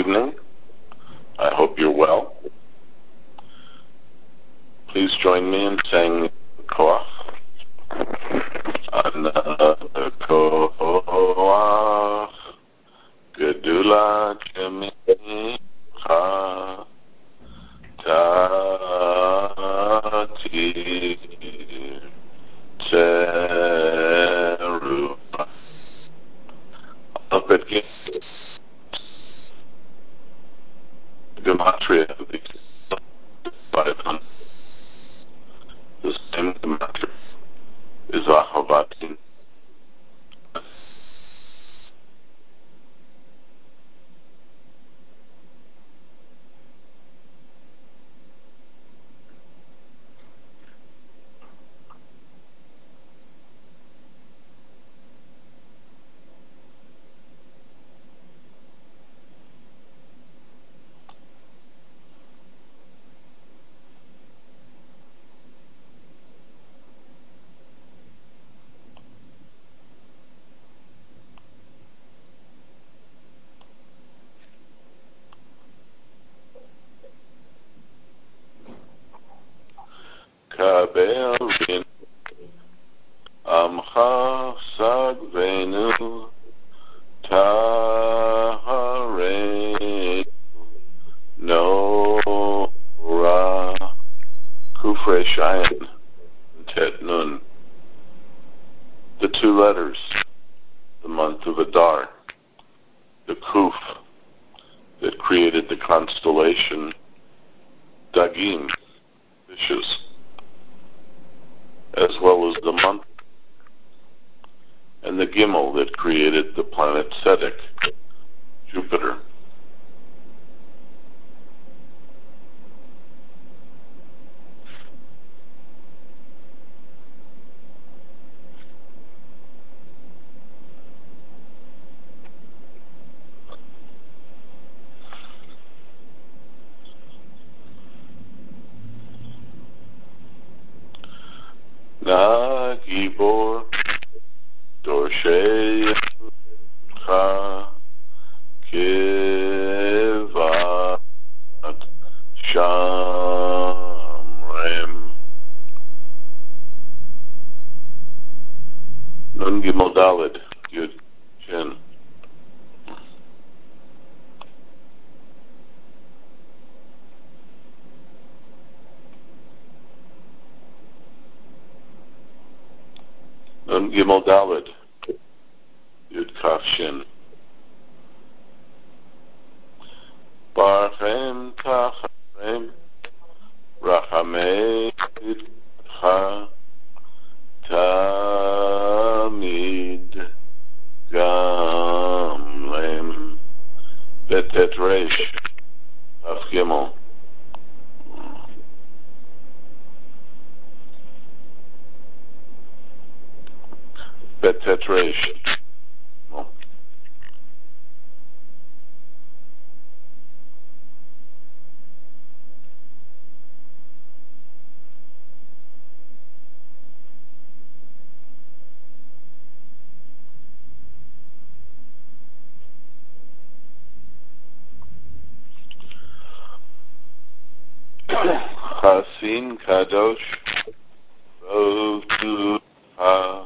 evening. I hope you're well. Please join me in saying Koach. Another Koach. Gedula Kemicha. Tati. Teruah. Up at Gematria, the same Gematria is Ahavatin. Kaberin Amcha Sagvenu Tahare Nora Kufre Shayan Tet Nun. The two letters, the month of Adar, the Kuf that created the constellation Dagim, fishes, as well as the month, and the Gimel that created the planet Sedek, Jupiter. Na Gibor Dorshei Cha Kivat Shamrem Nun Gimel Daled Yud Shin. Nun Gimel Daled Yud Kaf Shin. Barchem Tacharem Rachamei Cha Tamid Gamlem Betet Resh Af Gimel. Betet Resh. Chasin Kadosh Rotu Ha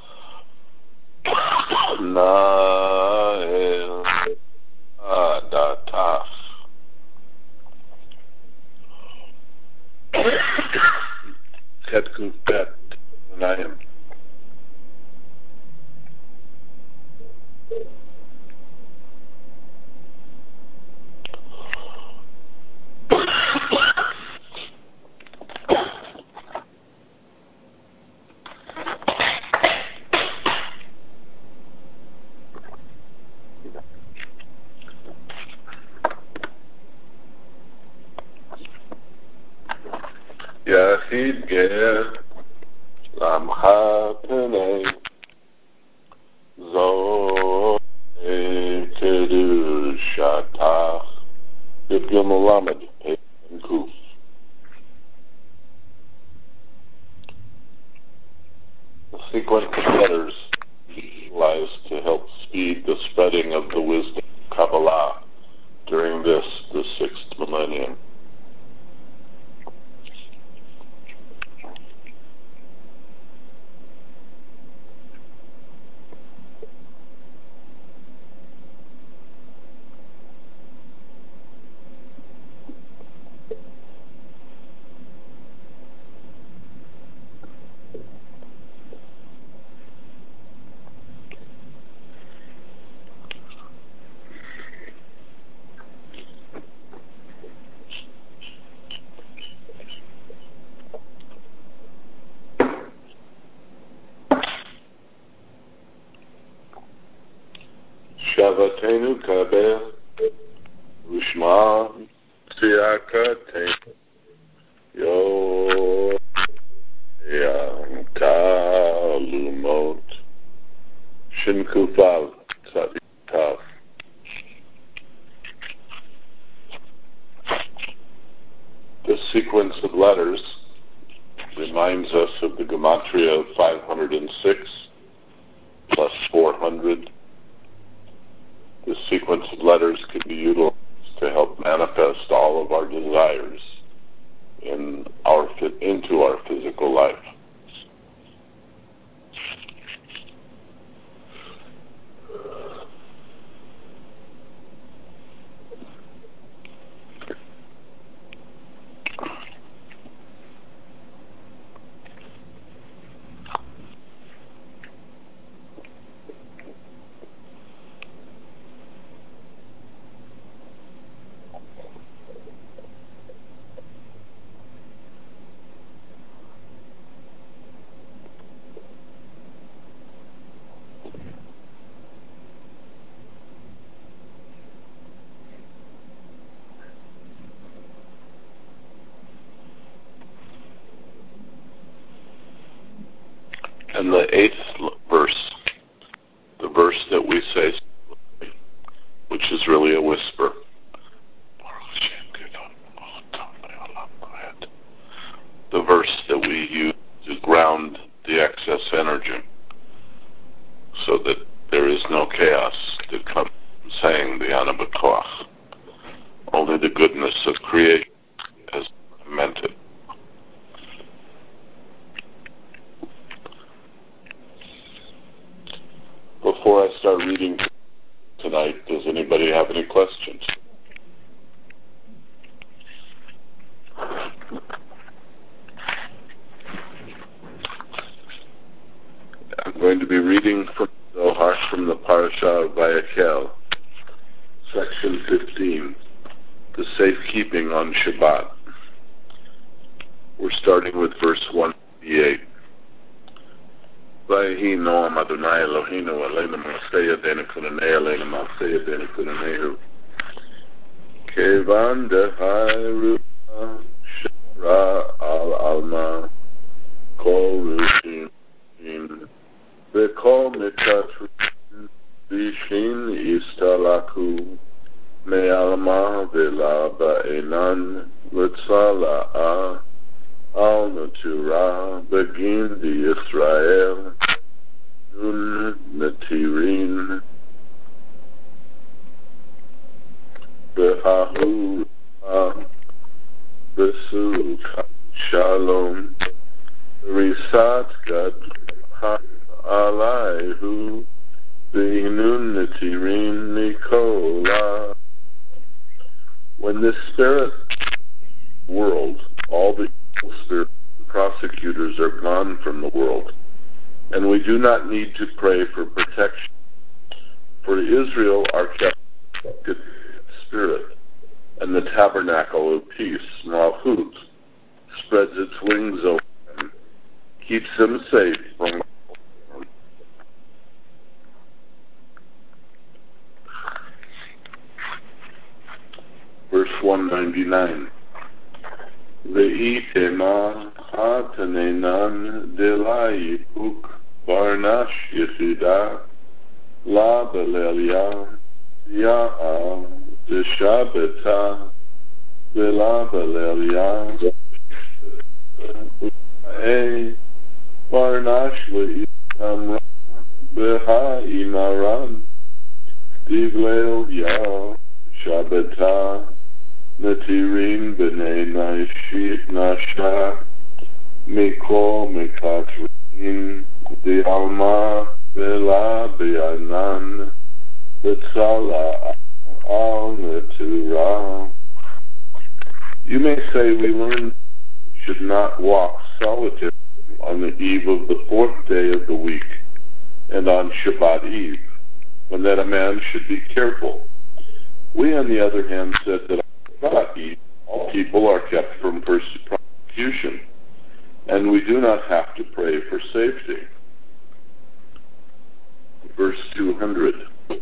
Nael Adatach. Tet Kufet Unayim. Yachid Ger Lamcha Penei Zo Kedushatach Yud Gimel Lamed Pei and Kuf. The sequence of letters utilized to help speed the spreading of the wisdom of Kabbalah during calling this the sixth millennium. Shavatenu kabel ushma tiakate yo talumot shinkufal tav. The sequence of letters reminds us of the gematria of 506 plus 400. The sequence of letters can be utilized to help manifest all of our desires into our physical life. And the eighth verse, the verse that we say, which is really a whisper, the verse that we use to ground the excess energy so that there is no chaos that comes from saying the Anabakoach. Only the goodness of creation as meant it. Before I start reading tonight, does anybody have any questions? I'm going to be reading from Zohar from the Parashah of Vayakhel, section 15, the safekeeping on Shabbat. We're starting with verse 158. Vayehi noam Adonai Eloheinu aleinu ma'aseh yadeinu kunanei aleinu ma'aseh yadeinu kunanehu. Kevan dehairu shara al alma kol rushin v'kol mitatrin vishin istalaku me'alma v'la ba'enan l'tzala'a al natura begin the Israel nun natirin behahu besu shalom risat gad alaihu behinun natirin nikola. When the spirit world, all the evil spirits and prosecutors are gone from the world, and we do not need to pray for protection. For Israel are kept spirit, and the tabernacle of peace, Malchut, spreads its wings over them, keeps them safe from verse 199. Ve'itema hatanenan delai uk varnash yechida la belelia ya'a deshabeta vela belelia u'e varnash le'itamra beha imaran divlel ya Shabbata Natirin B'nai Nasha Mikol Mikatrin D'Alma Vela B'Anan B'Tzala Al Natura. You may say we learn should not walk solitary on the eve of the fourth day of the week and on Shabbat Eve, when that a man should be careful. We, on the other hand, said that on Shabbat Eve, all people are kept from persecution, and we do not have to pray for safety. Verse 200.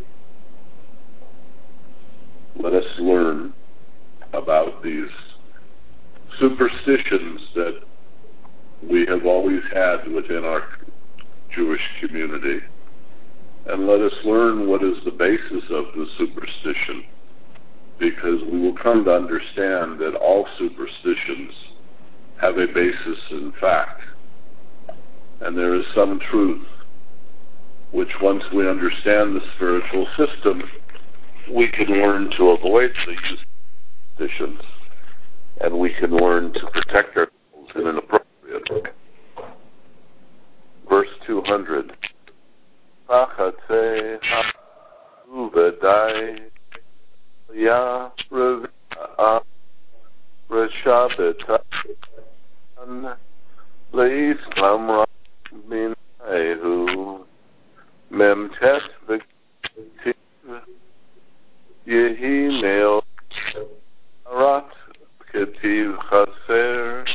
Let us learn about these superstitions that we have always had within our Jewish community. And let us learn what is the basis of the superstition, because we will come to understand that all superstitions have a basis in fact. And there is some truth, which once we understand the spiritual system, we can learn to avoid the use of superstitions, and we can learn to protect ourselves in an appropriate way. Verse 200. Pachatei ha'uvedai ya revi'a reshabeta le'islam minahu memtet v'ketiv yehi me'ol arat ketiv chaser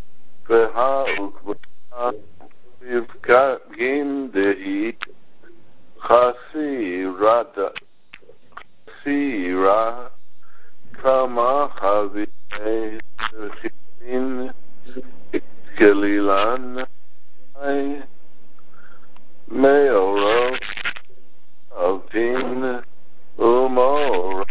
v'ha'ukvah v'vgim dehi chasira kama chavei chilin kelilan me'orot avin umor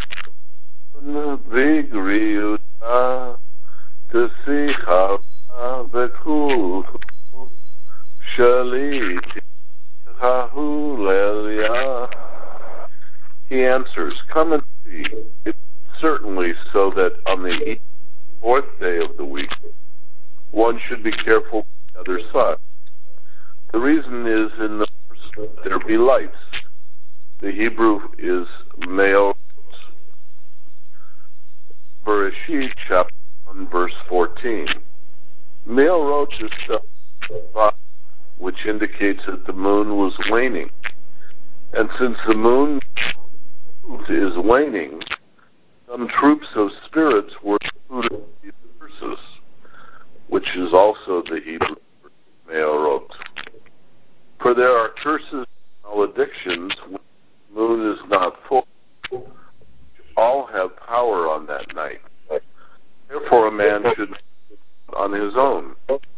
vigriuta tesicha v'kul shalit chahulelia. He answers, come and see. It's certainly so that on the fourth day of the week, one should be careful on the other side. The reason is in the verse that there be lights. The Hebrew is me'orot. Bereshit chapter 1 verse 14. Me'orot is spelled, which indicates that the moon was waning. And since the moon is waning, some troops of spirits were included in these verses, which is also the Hebrew me'orot. For there are curses and maledictions when the moon is not full. All have power on that night. Therefore a man should on his own.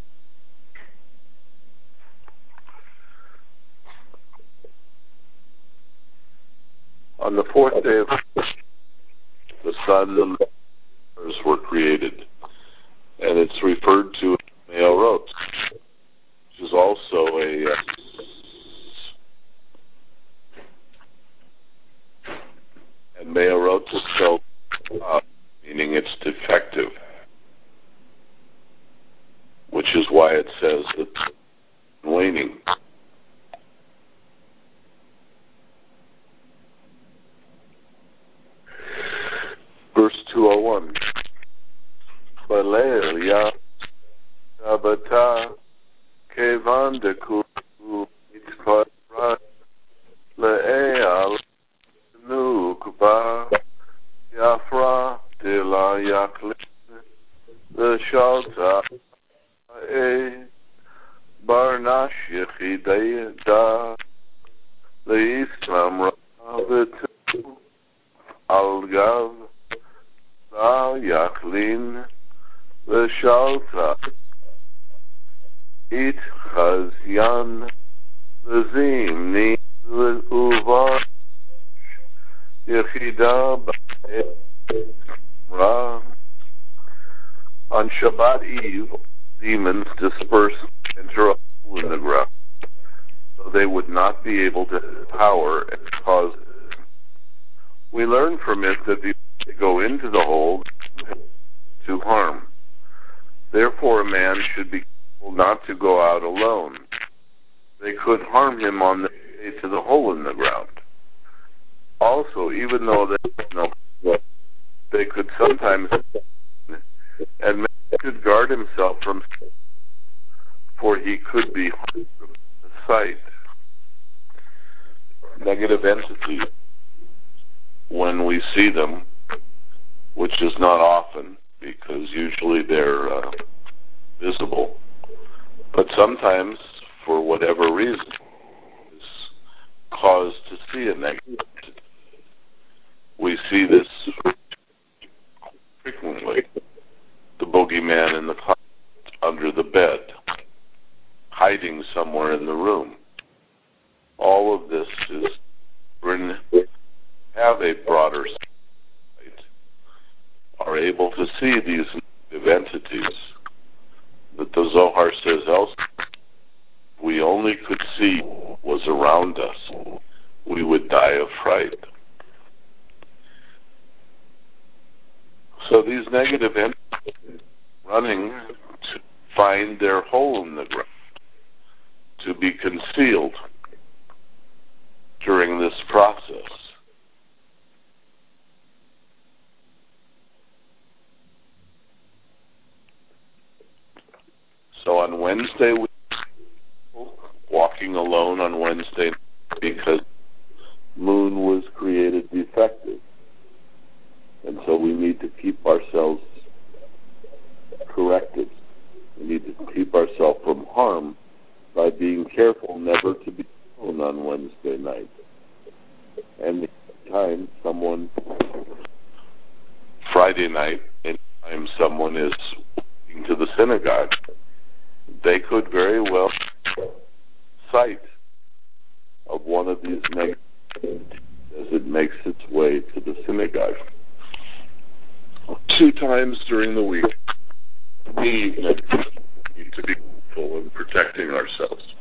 On the fourth day of the sun and the stars were created, and it's referred to as me'orot, which is also and me'orot is spelled meaning it's defective, which is why it says it's waning. Verse 201. Balel ya Shabata kevan deku itparat le'e'al nukba yafra de la yaklin le'shalta barnash yechidei da le'islam ravitu al-gav la yaklin le'shalta it chazyan le'zim ni le'uvar yechida ba'era. On Shabbat Eve, demons dispersed and enter a hole in the ground, so they would not be able to have power and cause. We learn from it that the go into the hole to harm. Therefore, a man should be careful not to go out alone. They could harm him on the way to the hole in the ground. Also, even though they could sometimes, and man should guard himself from, for he could be harmed from the sight. Negative entities, when we see them, which is not often, because usually they're visible, but sometimes, for whatever reason, is caused to see a negative entity. We see this frequently. The boogeyman in the closet, under the bed, hiding somewhere in the room. All of this is, have a broader sight, are able to see these negative entities that the Zohar says elsewhere. We only could see what was around us, we would die of fright. So these negative entities running to find their hole in the ground, to be concealed during this process. So on Wednesday, we were walking alone on Wednesday because moon was created defective. And so we need to keep ourselves corrected. We need to keep ourselves from harm by being careful never to be alone on Wednesday night. And anytime someone, Friday night, anytime someone is walking to the synagogue, they could very well sight of one of these negative as it makes its way to the synagogue. 2 times during the week, we need to be careful in protecting ourselves.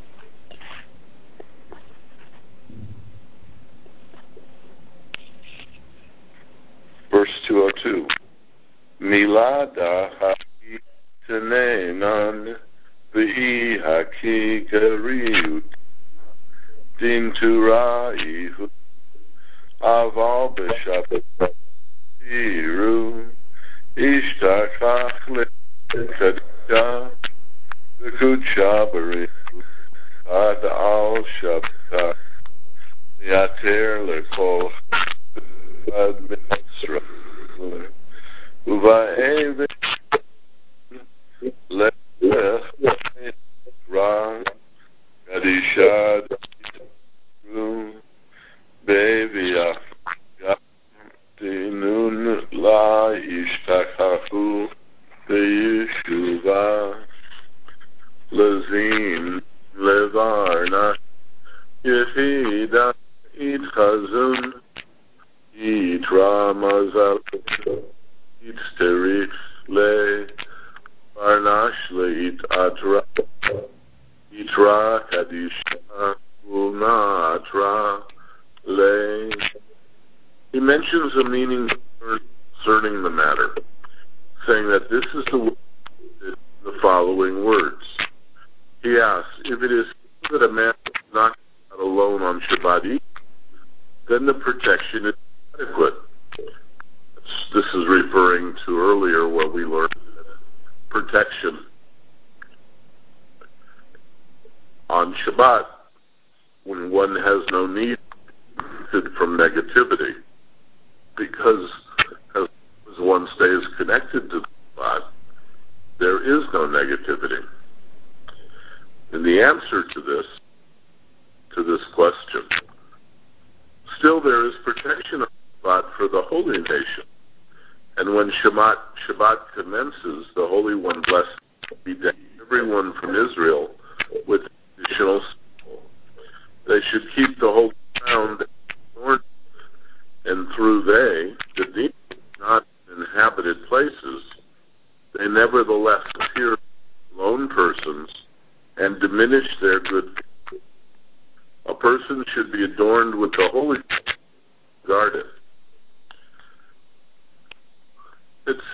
Verse 202. Milada ha-tenenan v'hi ha-ki-gariut din tura'ihu aval b'shabtiru ishtakach le-kadisha v'kudsha b'rihu ad al shabta yater lekol ad mitzra uva'ev lech ra kadisha be'vi'ah Dinun la ishtachachu be'yeshuva lazim levarna yechida itchazun yitra mazal yitzterich le varnash le itatra yitra kadisha ulna le. He mentions a meaning concerning the matter, saying that this is the following words. He asks, if it is that a man is not out alone on Shabbat Eve, then the protection is adequate. This is referring to earlier what we learned, protection on Shabbat, when one has no need from negativity, because as one stays connected to God, there is no negativity. And the answer to this question, still there is protection of God for the holy nation. And when Shabbat commences, the Holy One blessed be everyone from Israel with additional soul. They should keep the whole ground and through the demons not inhabited places, they nevertheless appear lone persons and diminish their good. A person should be adorned with the Holy Ghost, guarded.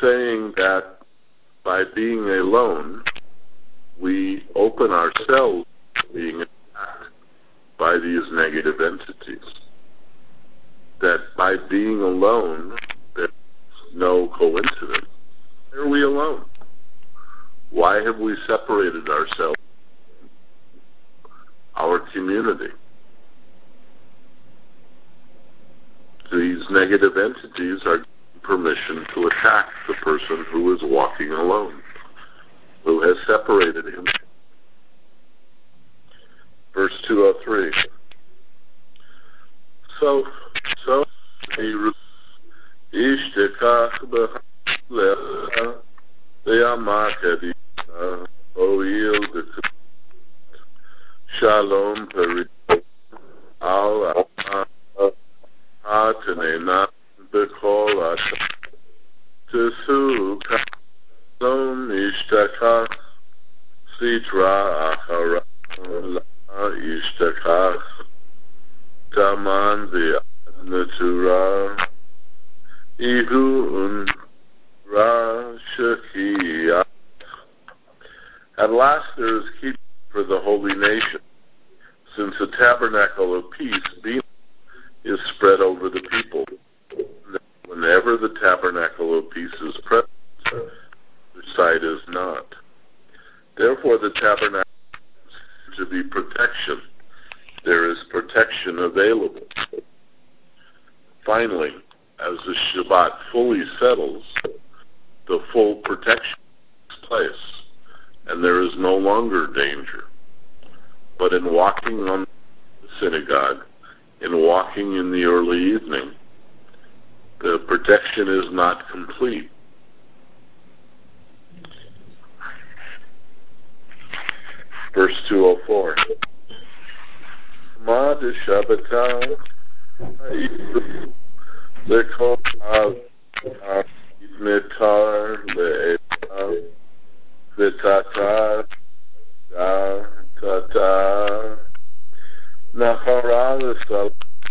saying that by being alone, we open ourselves to being attacked by these negative entities. That by being alone, there's no coincidence. Why are we alone? Why have we separated ourselves from our community? These negative entities are given permission to attack the person who is walking alone, who has separated him. Verse 203. So ishtekach b'chalecha ve'amakadi o'il shalom peri al ha'tanena b'kol ha'tesu k'alom ishtekach sitra achara ishtekach taman v'adnatura ihu unra shakia. At last there is keeping for the holy nation, since the tabernacle of peace is spread over the people. Whenever the tabernacle of peace is present, the site is not. Therefore the tabernacle is to be protection. There is protection available. Finally, as the Shabbat fully settles, the full protection takes place, and there is no longer danger. But in walking on the synagogue, in walking in the early evening, the protection is not complete. Verse 204. Ma de Shabbatah lekol mitar le'elah v'tata tata nachara l'salah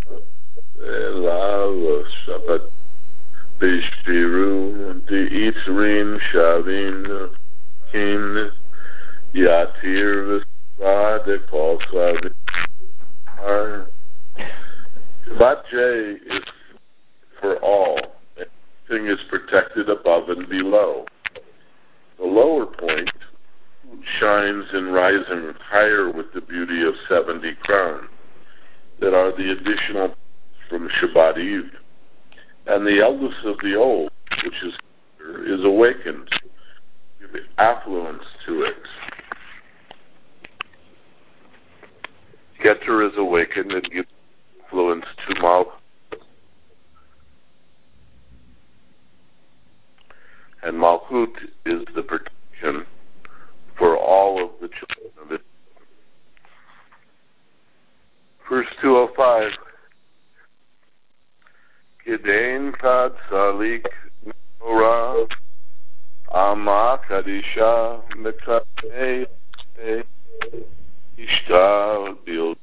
ve'elav Shabbat b'shpiru de'itrim shavin kin yatir v'sva de'kol klavim. Shabbat J is for all. Everything is protected above and below. The lower point shines in rising higher with the beauty of 70 crowns that are the additional from Shabbat Eve. And the eldest of the old, which is awakened, give affluence to it. Keter is awakened and gives influence to Malchut. And Malchut is the protection for all of the children of it. Verse 205. Kedain kad salik Torah ama kadisha mekatei ishtar bildush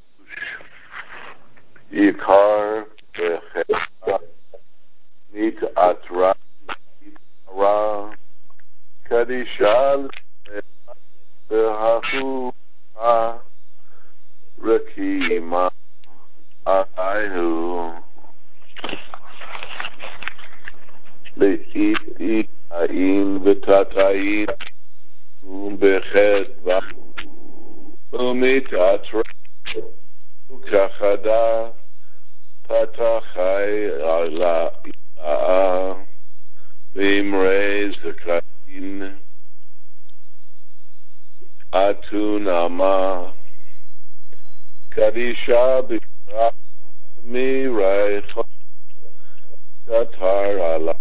yikar bechera nit atra ra kadisha behahu ha rakima ahu le'it ayin v'tatayin bechedva umitatra kachada patachai ala ila'a v'imrei zakayin atunama kadisha b'kra mirai chatar ala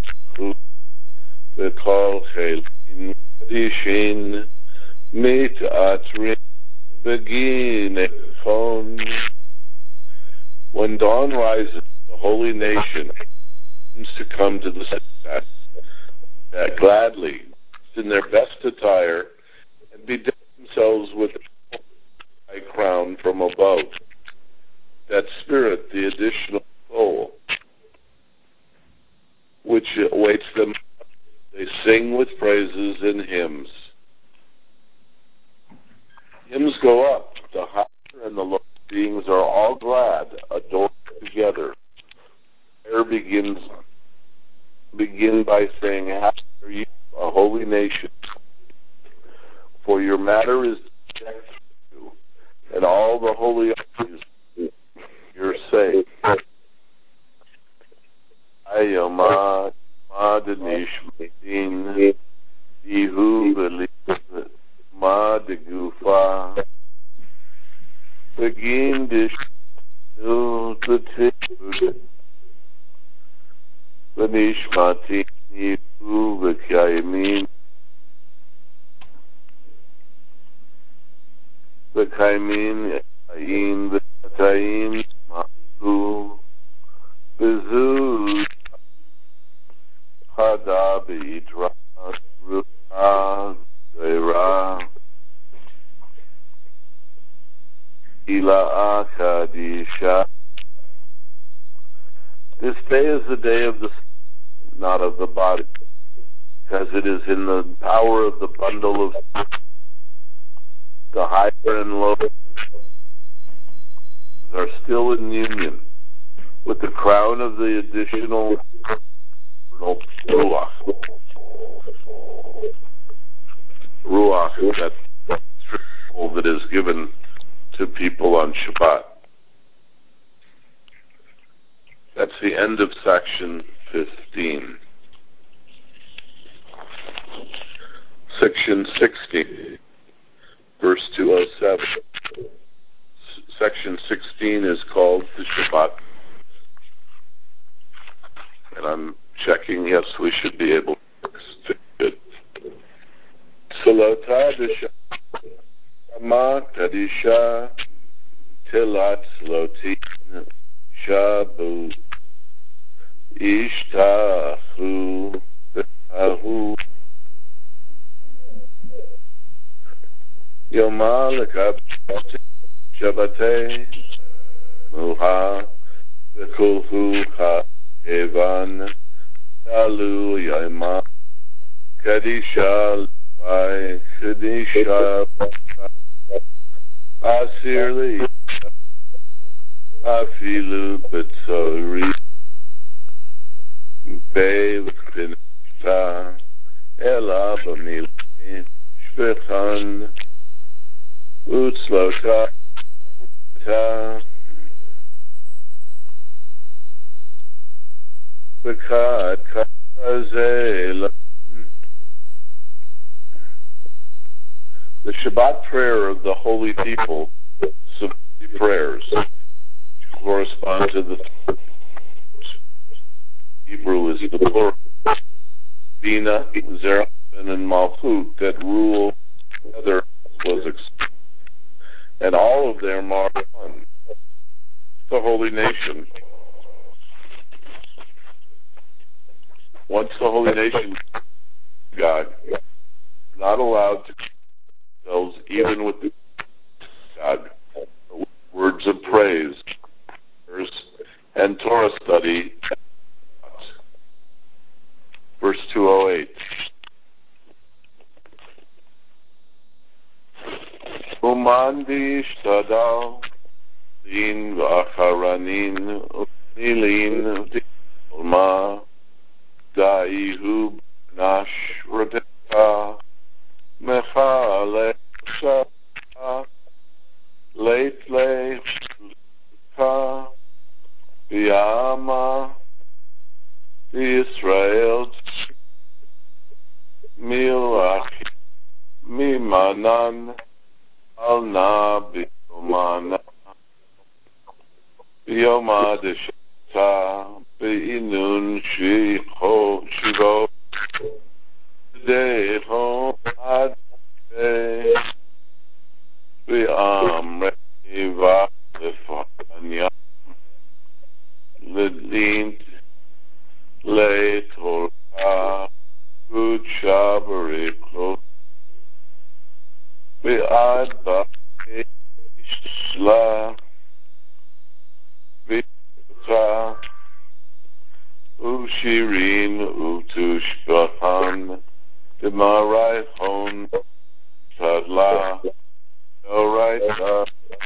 v'kol chelin kadishin mit'atrin begin phone. When dawn rises, the holy nation seems to come to the sunset that gladly, in their best attire, and bedeck themselves with a high crown from above. That spirit, the additional soul, which awaits them, They sing with praises and hymns. Hymns go up. The higher and the lower beings are all glad, adored together. Prayer begin by saying, "Happy are you, a holy nation, for your matter is checked through, and all the holy armies your sake. Ayoma Madanish Madin Ihu Belit Madagufa Begin Dish Nu the Tifud Benishmati Ihu Bekaimin Bekaimin Ayin Bekataim Mahu Bezu Hadabi Dra Ruha Dera Ila Akadisha. This day is the day of the spirit, not of the body, because it is in the power of the bundle of the higher and lower are still in union with the crown of the additional ruach. Ruach is that triple that is given to people on Shabbat. That's the end of section 15. Section 16, verse 207. Section 16 is called the Shabbat. And I'm checking, yes, we should be able to do it. Salota Deshama Kadisha Tilat Lotin Shabu Ishtahu Ahu Yomalaka Shabate Muha Vikulhu Ha Evan Alu Yama Kadisha Vai Kadisha Asirli Afilu Betori Bev Pinta Ela Bamil Shpechan Utslota Bekad Kazela. The Shabbat prayer of the holy people, some prayers, which correspond to the Hebrew is the plural, Bina, Zerah, and Malchut that rule together was and all of them are one. The holy nation. Once the holy nation, God, not allowed to themselves even with the God, with words of praise, and Torah study. Verse 208. Umandi shtadal din v'acharanin unilin ma da'ihu nash rebeka mechale shah leitle ka biyama Israel milach mimanan al nabi umana Yoma Deshata Be'inun Shivo Deho Adhe Be'amre Eva Lefanya Ledin Le Torah Kuchabari Klo Be'ad Ba'ishla Be'cha Ushirin Utushbahan Demarai hon tadla yoraita.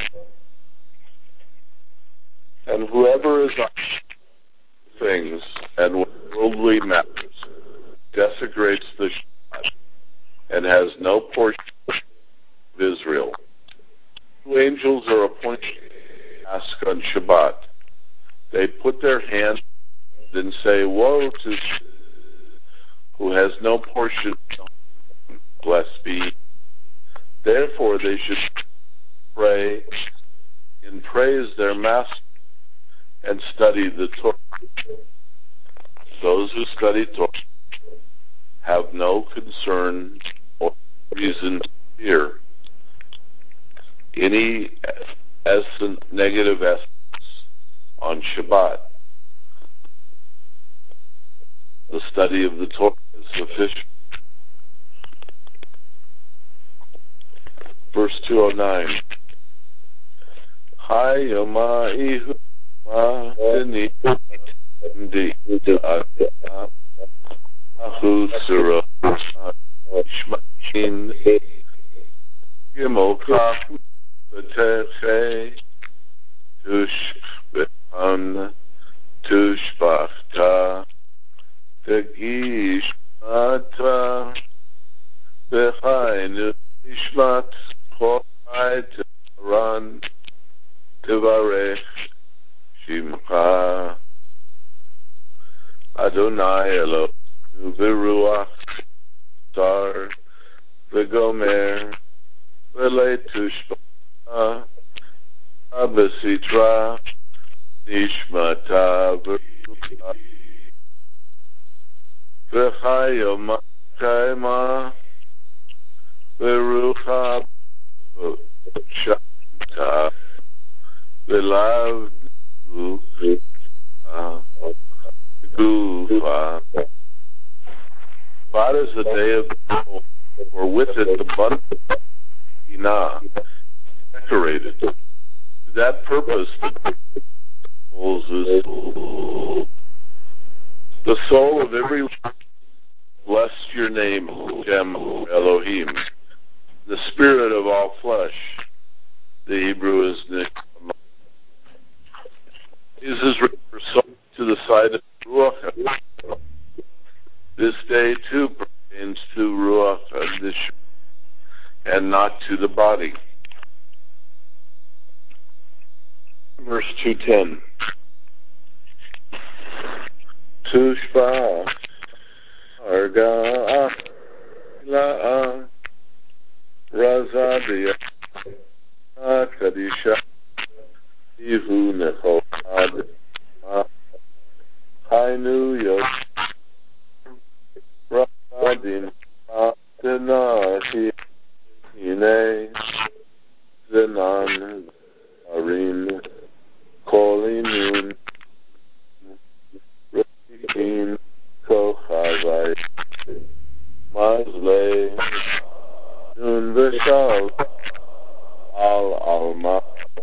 And whoever is on things and worldly matters desecrates the Shabbat and has no portion of Israel. Two angels are appointed to ask on Shabbat. They put their hands and say, "Woe to who has no portion, blessed be." Therefore they should pray and praise their master and study the Torah. Those who study Torah have no concern or reason to fear any negative essence on Shabbat. The study of the Torah is sufficient. Verse 209. Hayama'ihu ma'tini di ahusura shmakin yimokaf v'teche tushbehan tushbachta tegishmata v'chainu ishmat korai teran tevarech shimcha Adonai Eloheinu v'ruach sar v'gomer v'letushbata b'sitra nishmata v'ruach v'chayoma kaima v'rucha v'shanta v'lav gufa. Shabbat is the day of the soul, or with it the bundle of Binah, decorated. To that purpose, the souls is the soul of every bless your name, Shem Elohim, the spirit of all flesh. The Hebrew is Neshama. Jesus refers soul to the side of Ruach. This day too pertains to Ruach HaNishma and not to the body. Verse 210. Tushba arga ila'a razadiya kadisha ihu nechod hainu yot radin tenahi ine zenan arim kolinun rikin kochavai mazle nun v'shal al alma.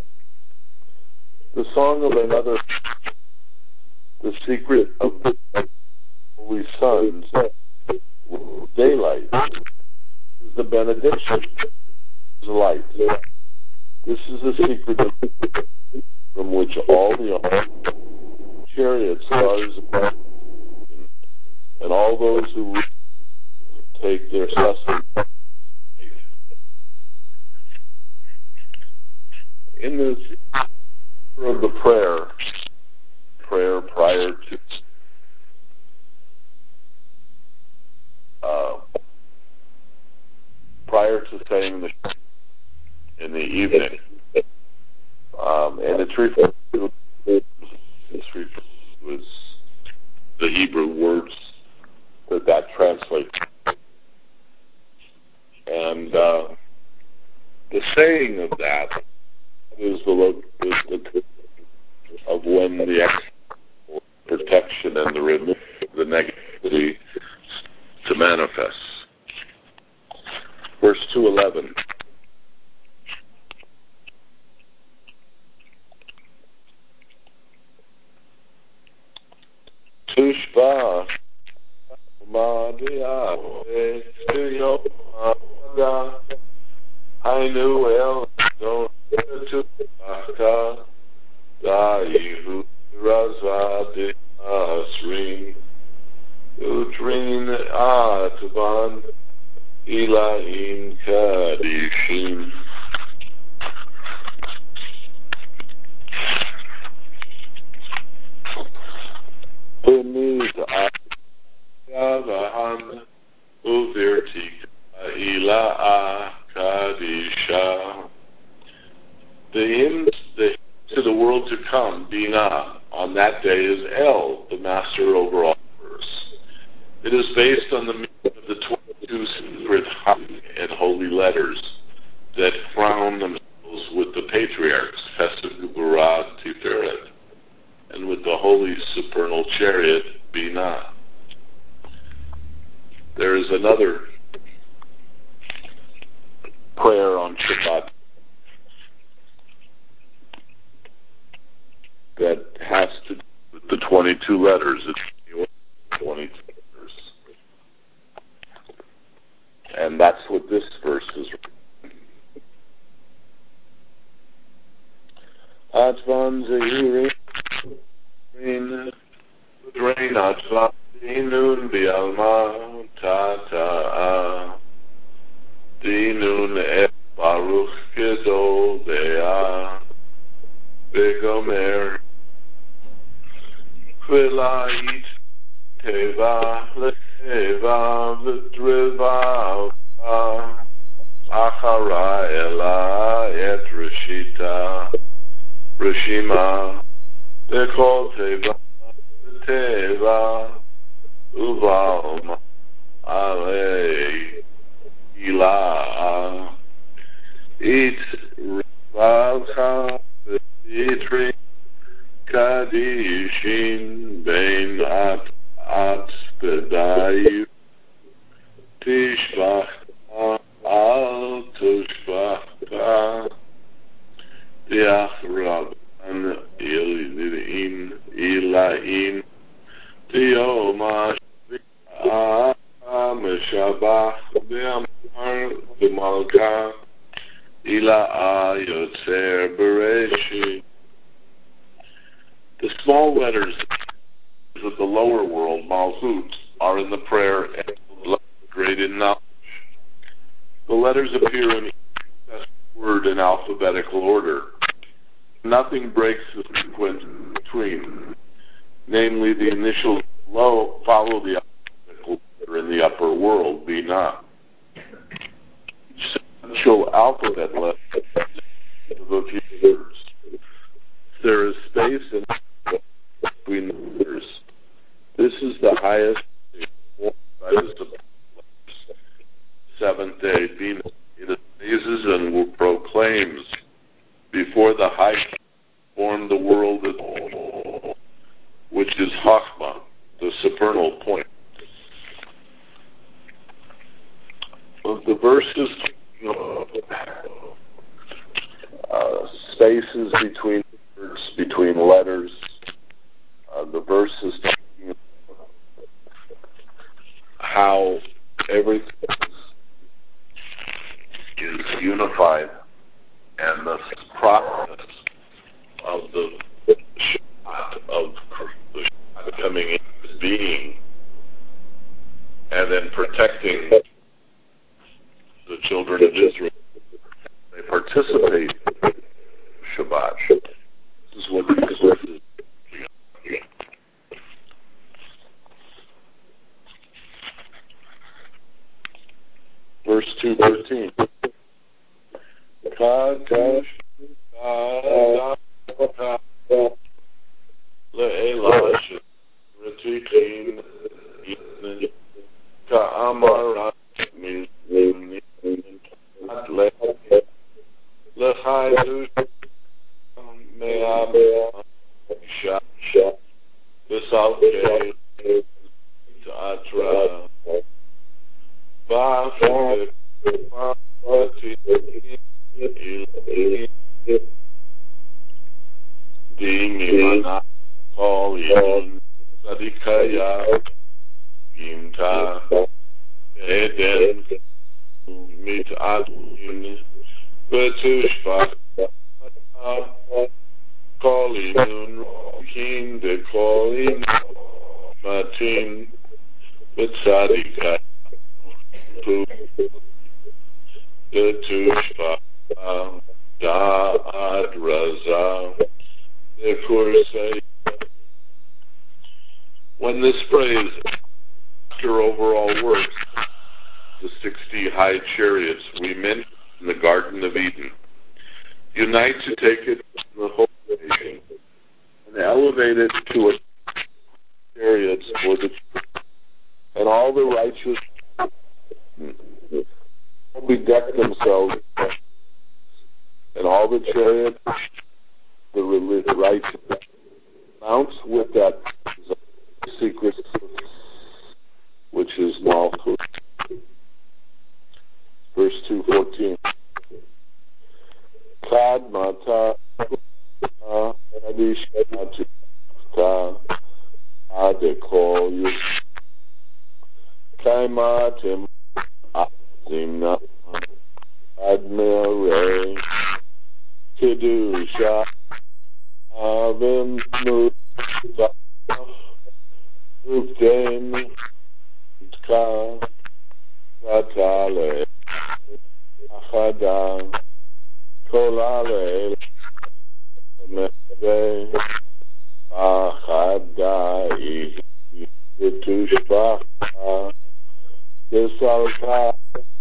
The song of another, the secret of the holy sons, daylight, is the benediction, is light. This is the secret from which all the chariots, stars, and all those who take their sustenance. In this of the prayer prior to saying the in the evening, and it's referred to was the Hebrew words that translates, and the saying of that is the of when the protection and the removal of the negativity to manifest. Verse 211. Tushba ma Hainu el don tu aka dayu raza de asrin utrin atvan ilahin kadishin. Umid Avahan Uvirtika Ila Kadisha. The hymn to the world to come, Bina, on that day is El, the master over all verse. It is based on the meaning of the 22 sacred and holy letters that crown themselves with the patriarchs, Pesach, Barad, Tiferet, and with the holy supernal chariot, Bina. There is another prayer on Shabbat that has to do with the 22 letters. It's 22 letters. And that's what this verse is. Atvan Zehirin Drain Atvan Dinun Bialma Tata Dinun E Baruch Gedol Bea Begomer Quilait Teva Leteva Vidriva Achara Ela Et Rishita Rishima Dekol Teva Teva Uval Ale Ila It Ravcha Vitri Kadishin Bein At Bedayu Tishbach Al Tushbach Diach Rabban Ilaim Tiyoma Meshabach Be'amar B'malka Ila Ayotzer Bereshi. The small letters of the lower world, Malchut, are in the prayer and great in knowledge. The letters appear in each word in alphabetical order. Nothing breaks the sequence between. Namely, the initials below follow the alphabetical letter in the upper world, Bina. Each sequential alphabet letter of a few words. There is space in between the letters. This is the highest form by the seventh day Bina. It amazes and proclaims before the high formed the world, which is Chachma, the supernal point. The verses, spaces between words, between letters. The verses talking about how everything is unified, and the process of the Shabbat, of the Shabbat coming into being, and then protecting the children of Israel. They participate in Shabbat. This is what these verses. Verse 2:13. Kadosh le'elash retikin ka'amara mizmin le'chaydush me'ab shah v'salkei ta'atra ba'afet Di mimana kol yun sadikaya Imta Eden Mitatin Betushpa Kolimun King de Kolin Matin Betsadika Betushpa Da'ad Raza the Kursa. When this phrase, after overall work, the 60 high chariots we mentioned in the Garden of Eden, unite to take it from the whole nation and elevate it to a chariots for the and all the righteous will bedeck themselves and all the chariots, the righteous mounts with that secret, which is Malchut. Verse 2:14. Kad mata adishatu ta adekol yu kaimatim azimna admire kedusha avim muta uftem ka katale achada kolale mebe achada itushpa desalka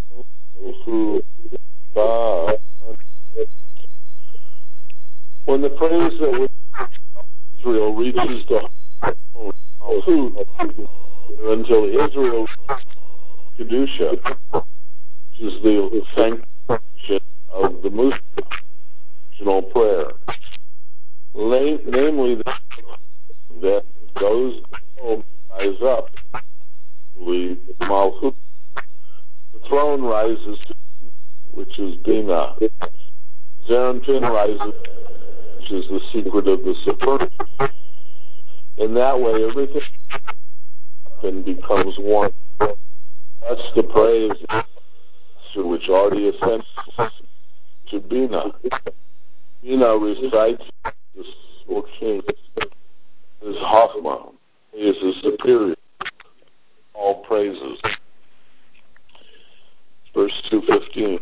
ufupa. When the praise that was Israel reaches the Malchut until Israel Kedusha, which is the sanctification of the Muslim prayer, namely that those who rise up, the Malchut, the throne rises to, which is Bina. Zeranpin rises, which is the secret of the Supernal. In that way, everything then becomes one. That's the praise which already ascends to Bina. Bina recites the soul king, is Chachma, he is the superior, all praises. Verse 2:15.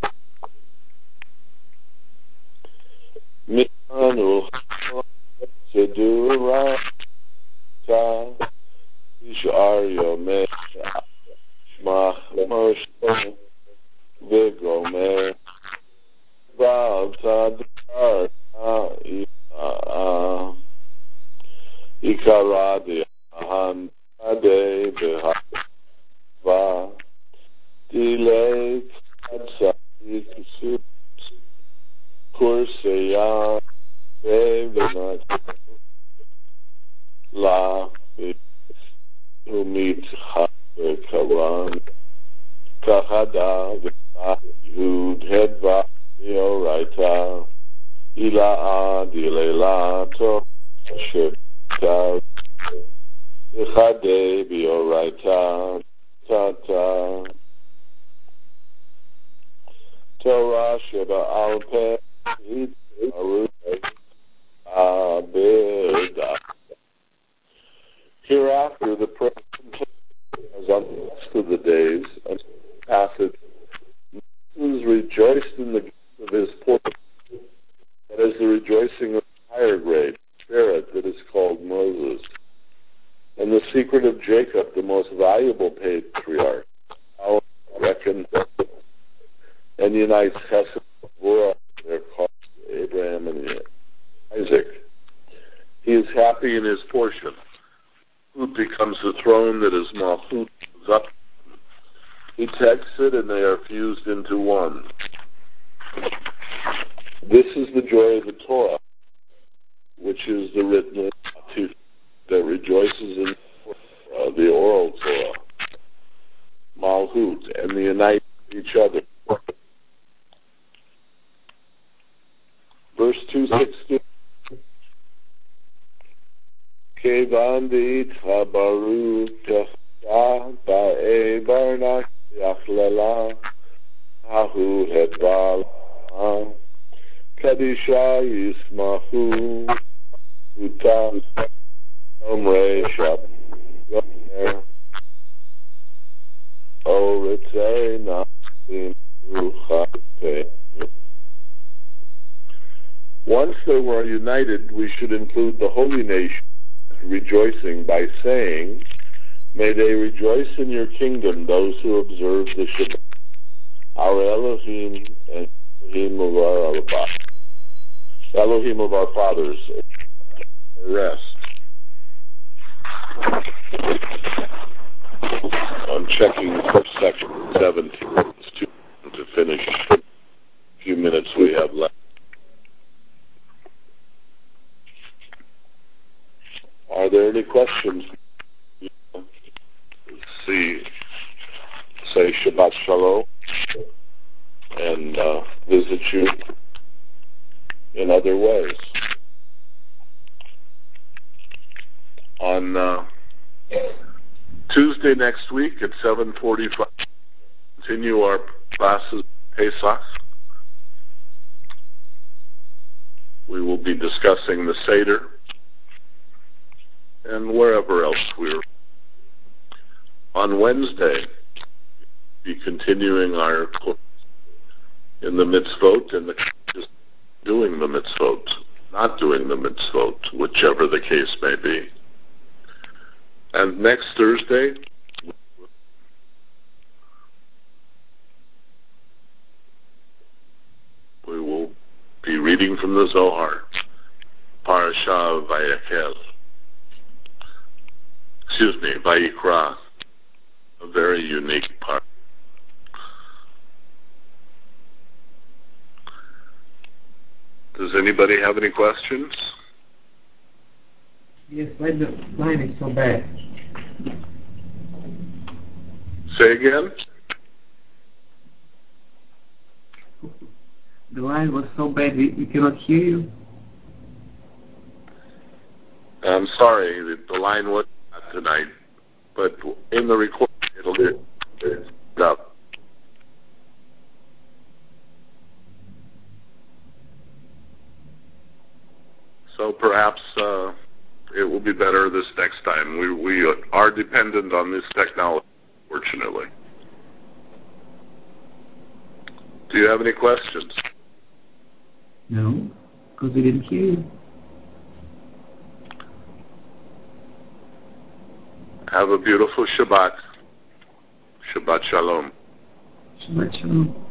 Mikanu Sedura Ta Ishar Yomeh Shmach Moshe Vigome Baal Tadar Ikaradi Han Ade Behava Delay Kadsadik Kurseya Bevinat La Umit Karan Kahada Yud Hedva Yoraita Ila Adilela To Shibta Ichade Bioraita Tata Torah Sheba Alpe Abeda. Hereafter the prayer as on the rest of the days and passage Moses rejoiced in the gift of his portion, that is the rejoicing of the higher grade, spirit that is called Moses, and the secret of Jacob, the most valuable patriarch, how reckoned and unites Chesed and their cause Abraham and Isaac. He is happy in his portion. Malchut becomes the throne that is Malchut up. He takes it and they are fused into one. This is the joy of the Torah, which is the written that rejoices in the oral Torah, Malchut, and they unite each other. Verse 2:16. Kevan de'itcha baruch Ba'e barnak yachlela Ahu hedbal Kadisha yismahu Utam omre shab yomer Orete nasim uchate. Once they were united, we should include the holy nation rejoicing by saying, may they rejoice in your kingdom, those who observe the Shabbat, our Elohim and Elohim of our Abba, Elohim of our fathers, rest. I'm checking section 17. It's too to finish. A few minutes we have left. Are there any questions? See, say Shabbat Shalom and visit you in other ways. On Tuesday next week at 7:45, continue our classes Pesach. We will be discussing the Seder and wherever else we're. On Wednesday, we'll be continuing our course in the mitzvot and just doing the mitzvot, not doing the mitzvot, whichever the case may be. And next Thursday, we will be reading from the Zohar, Parashah Vayakhel. Vayikra, a very unique part. Does anybody have any questions? Yes, why the line is so bad? Say again? The line was so bad we cannot hear you. I'm sorry, the line wasn't tonight, but in the recording it'll get up. So perhaps it will be better this next time. We are dependent on this technology, fortunately. Do you have any questions? No, because we didn't hear you. Have a beautiful Shabbat. Shabbat Shalom. Shabbat Shalom.